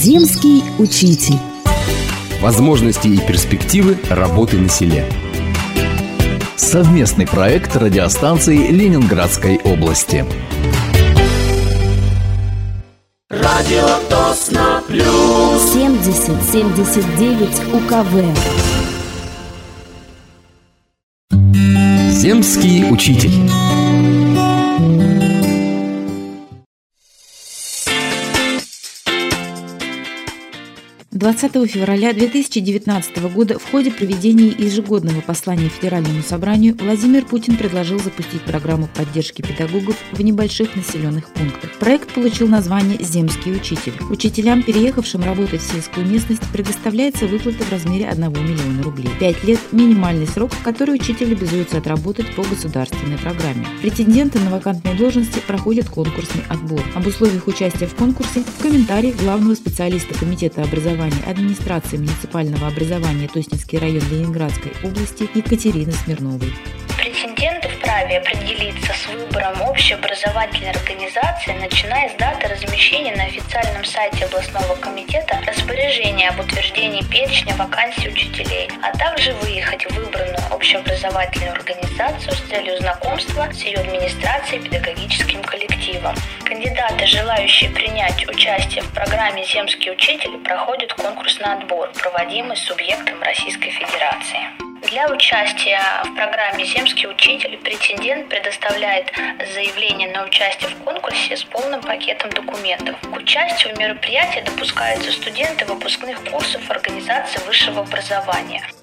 Земский учитель. Возможности и перспективы работы на селе. Совместный проект радиостанций Ленинградской области. Радио Тосно Плюс 70-79 УКВ. Земский учитель. 20 февраля 2019 года в ходе проведения ежегодного послания Федеральному собранию Владимир Путин предложил запустить программу поддержки педагогов в небольших населенных пунктах. Проект получил название «Земский учитель». Учителям, переехавшим работать в сельскую местность, предоставляется выплата в размере 1 миллиона рублей. 5 лет – минимальный срок, который учитель обязуется отработать по государственной программе. Претенденты на вакантные должности проходят конкурсный отбор. Об условиях участия в конкурсе в комментариях главного специалиста Комитета образования администрации муниципального образования Тоснинский район Ленинградской области Екатерины Смирновой. Претенденты вправе определиться с выбором общеобразовательной организации, начиная с даты размещения на официальном сайте областного комитета распоряжения об утверждении перечня вакансий учителей, а также выехать в выбранную общеобразовательную организацию с целью знакомства с ее администрацией и педагогическим коллективом. Кандидаты, желающие принять участие в программе «Земский учитель», проходят конкурсный отбор, проводимый субъектом Российской Федерации. Для участия в программе «Земский учитель» претендент предоставляет заявление на участие в конкурсе с полным пакетом документов. К участию в мероприятии допускаются студенты выпускных курсов организации высшего образования.